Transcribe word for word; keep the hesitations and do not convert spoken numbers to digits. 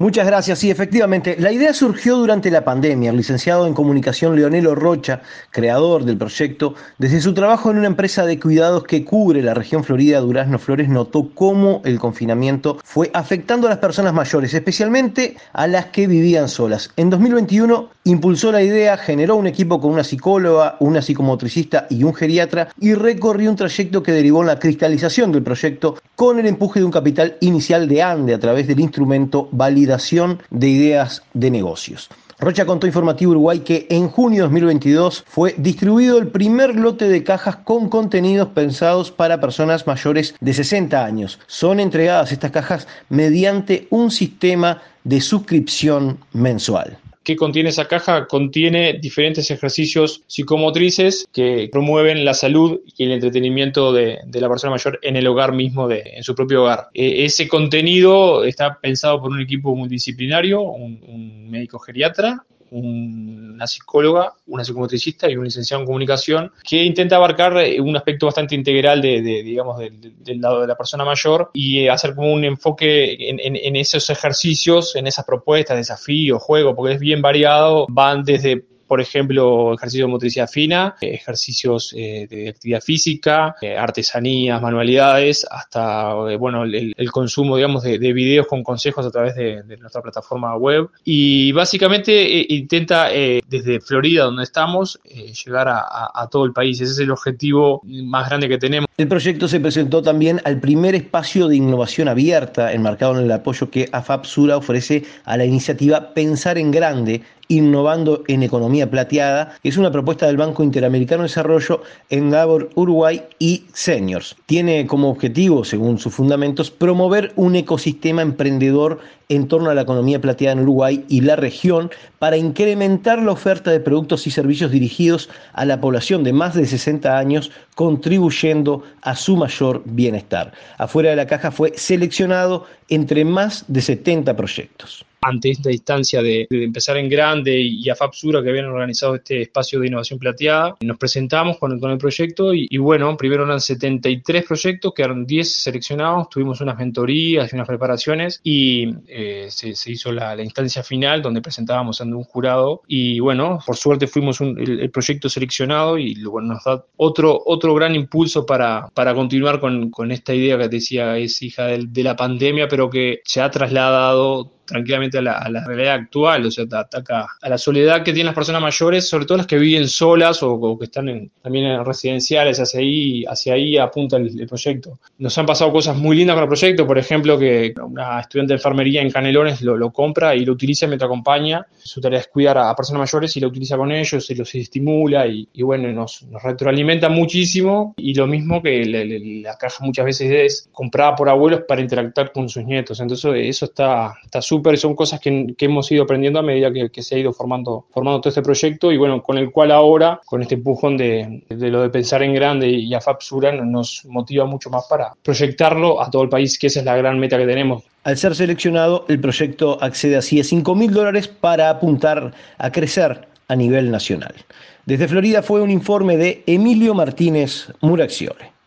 Muchas gracias. Sí, efectivamente, la idea surgió durante la pandemia. El licenciado en comunicación Leonelo Rocha, creador del proyecto, desde su trabajo en una empresa de cuidados que cubre la región Florida, Durazno Flores, notó cómo el confinamiento fue afectando a las personas mayores, especialmente a las que vivían solas. En dos mil veintiuno impulsó la idea, generó un equipo con una psicóloga, una psicomotricista y un geriatra y recorrió un trayecto que derivó en la cristalización del proyecto con el empuje de un capital inicial de ANDE a través del instrumento Validación de Ideas de Negocios. Rocha contó a Informativo Uruguay que en junio de dos mil veintidós fue distribuido el primer lote de cajas con contenidos pensados para personas mayores de sesenta años. Son entregadas estas cajas mediante un sistema de suscripción mensual. ¿Qué contiene esa caja? Contiene diferentes ejercicios psicomotrices que promueven la salud y el entretenimiento de, de la persona mayor en el hogar mismo, de, en su propio hogar. Eh, ese contenido está pensado por un equipo multidisciplinario, un, un médico geriatra, una psicóloga, una psicomotricista y un licenciado en comunicación, que intenta abarcar un aspecto bastante integral de, de digamos, de, de, del lado de la persona mayor y hacer como un enfoque en, en, en esos ejercicios, en esas propuestas, desafíos, juegos, porque es bien variado, van desde, por ejemplo, ejercicios de motricidad fina, ejercicios eh, de actividad física, eh, artesanías, manualidades, hasta eh, bueno, el, el consumo, digamos, de, de videos con consejos a través de, de nuestra plataforma web. Y básicamente eh, intenta, eh, desde Florida, donde estamos, eh, llegar a, a, a todo el país. Ese es el objetivo más grande que tenemos. El proyecto se presentó también al primer espacio de innovación abierta, enmarcado en el apoyo que AFAP-Sura ofrece a la iniciativa Pensar en Grande, Innovando en Economía Plateada, que es una propuesta del Banco Interamericano de Desarrollo, Endeavor Uruguay y Seniors. Tiene como objetivo, según sus fundamentos, promover un ecosistema emprendedor en torno a la economía plateada en Uruguay y la región para incrementar la oferta de productos y servicios dirigidos a la población de más de sesenta años, contribuyendo a su mayor bienestar. Afuera de la caja fue seleccionado entre más de setenta proyectos. Ante esta instancia de, de empezar en grande y AFAP-Sura, que habían organizado este espacio de innovación plateada, nos presentamos con, con el proyecto y, y bueno, primero eran setenta y tres proyectos, quedaron diez seleccionados, tuvimos unas mentorías y unas preparaciones y eh, se, se hizo la, la instancia final donde presentábamos ante un jurado y bueno, por suerte fuimos un, el, el proyecto seleccionado y bueno, nos da otro, otro gran impulso para, para continuar con, con esta idea que te decía, es hija de, de la pandemia, pero que se ha trasladado tranquilamente a la, a la realidad actual, o sea, ataca a la soledad que tienen las personas mayores, sobre todo las que viven solas o, o que están en, también en residenciales, hacia ahí, hacia ahí apunta el, el proyecto. Nos han pasado cosas muy lindas con el proyecto, por ejemplo, que una estudiante de enfermería en Canelones lo, lo compra y lo utiliza mientras acompaña. Su tarea es cuidar a, a personas mayores y lo utiliza con ellos, y los estimula y, y bueno, nos, nos retroalimenta muchísimo y lo mismo que la, la, la caja muchas veces es comprada por abuelos para interactuar con sus nietos, entonces eso está está súper. Son cosas que, que hemos ido aprendiendo a medida que, que se ha ido formando, formando todo este proyecto y bueno, con el cual ahora, con este empujón de, de lo de pensar en grande y AFAP-Sura nos motiva mucho más para proyectarlo a todo el país, que esa es la gran meta que tenemos. Al ser seleccionado, el proyecto accede así a cinco mil dólares para apuntar a crecer a nivel nacional. Desde Florida fue un informe de Emilio Martínez Muraxiole.